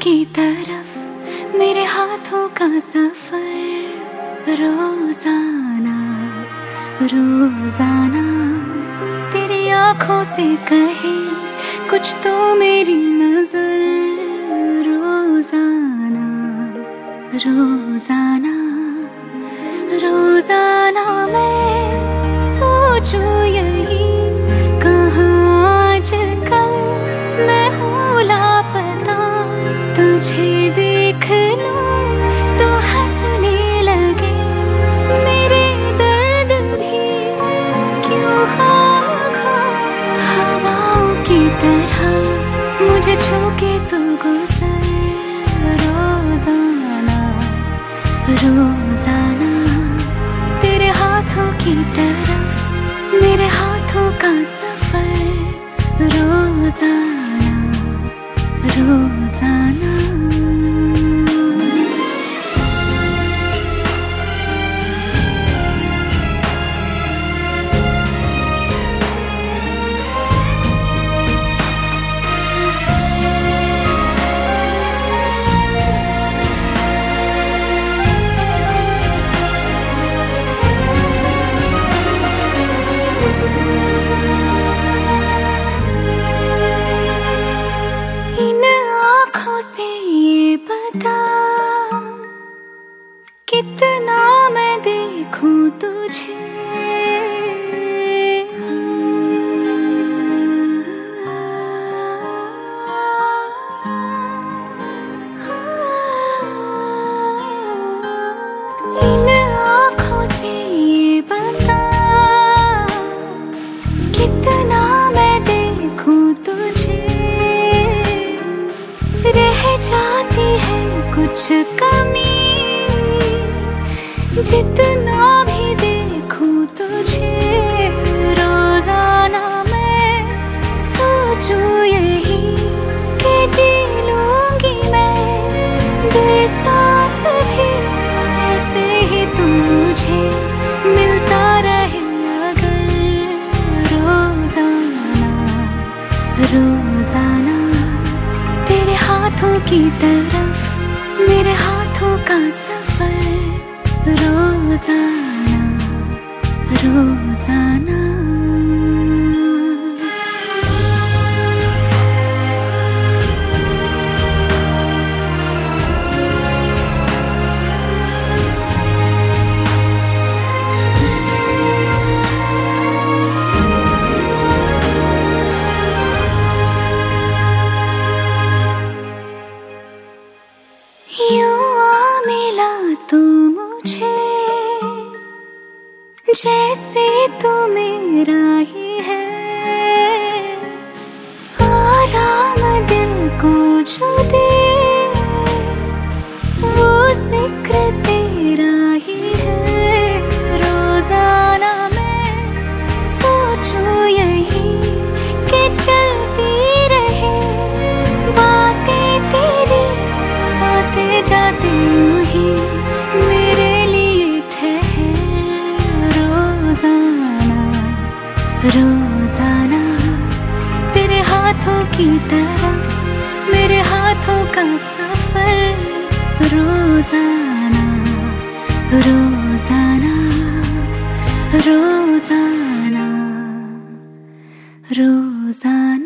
की तरफ मेरे हाथों का सफर रोजाना रोजाना तेरी आंखों से कहे कुछ तो मेरी नजर रोजाना रोजाना रोजाना मैं सोचूं यही कहाँ आजकल मैं हूँ लापता तुझे देख लूं तो हंसने लगे मेरे दर्द भी क्यों खामखा हवाओं की तरह मुझे छू के तू गुजर रोजाना रोजाना तेरे हाथों की तरफ मेरे हाथों का सफर रोजाना रोजाना कितना मैं देखूं तुझे इन आँखों से ये बता कितना मैं देखूं तुझे रह जाती है कुछ कमी जितना भी देखूं तुझे रोजाना मैं सोचूं यही कि जी लूंगी मैं बेसास भी ऐसे ही तू मुझे मिलता रहे अगर रोजाना रोजाना तेरे हाथों की तरफ मेरे हाथों का सफर रोजाना रोजाना यूं आ मिला तू मुझे जैसे तू मेरा ही है आराम दिल को जो दे वो जिक्र तेरा ही है रोजाना मैं सोचूं यही कि चलती रहे बातें तेरी आते जाते यूं ही मेरे लिए ठहर रोजाना रोजाना तेरे हाथों की तरफ मेरे हाथों का सफर रोजाना रोजाना रोजाना रोजाना